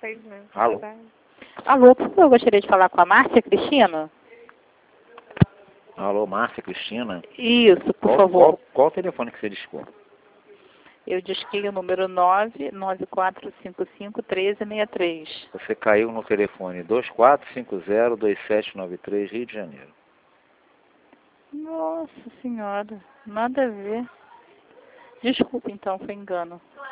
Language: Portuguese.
atendimento. Alô? Alô, por favor, eu gostaria de falar com a Márcia Cristina? Alô, Márcia Cristina? Isso, por favor. Qual o telefone que você discou? Eu disquei o número 994551363. Você caiu no telefone 2450-2793, Rio de Janeiro. Nossa senhora, nada a ver. Desculpa então, foi engano.